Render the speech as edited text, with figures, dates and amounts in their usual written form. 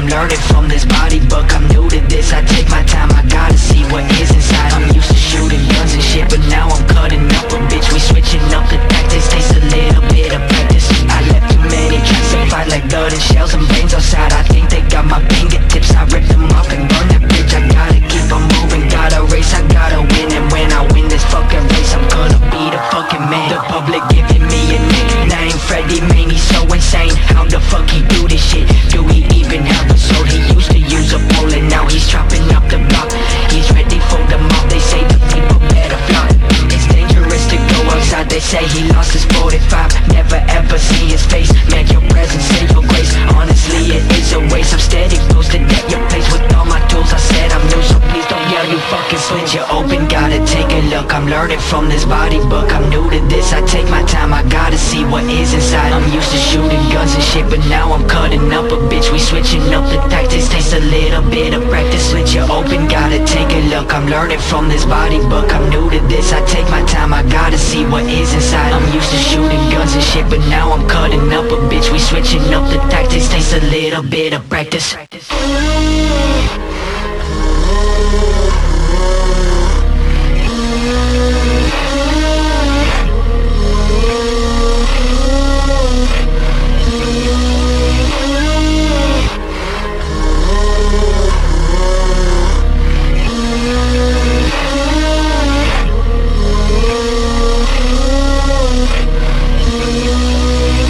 I'm learning from this body book. I'm new to this, I take my time, I gotta see what is inside. I'm used to shooting guns and shit, but now I'm cutting up a bitch. We switching up the tactics, takes a little bit of practice. I left too many tracks to fight like blood and shells and brains outside. I think they got my fingertips, I rip them off and burn that bitch. I gotta keep on moving, gotta race, I gotta win. And when I win this fucking race, I'm gonna be the fucking man. The public giving me a nickname, Freddie Man, he's so insane. How the fuck he do this shit? Do he even have a soul? He used to use a pole and now he's chopping up the block. He's ready for the mob, they say the people better flock. It's dangerous to go outside, they say he lost his 45. Never ever see his face, man, your presence and your grace. Honestly, it is a waste, I'm steady posted at your place with all my tools. I said I'm new, so please don't yell, you fucking split you open. Gotta take a look, I'm learning from this body book. I'm new to this, I take my time, I gotta see what is inside. I'm used to shooting guns and shit, but now I'm cutting up a bitch. We switching up the tactics, takes a little bit of practice. Split you open, gotta take a look, I'm learning from this body book. I'm new to this, I take my time, I gotta see what is inside. I'm used to shooting guns and shit, but now I'm cutting up a bitch. We switching up the tactics, takes a little bit of practice.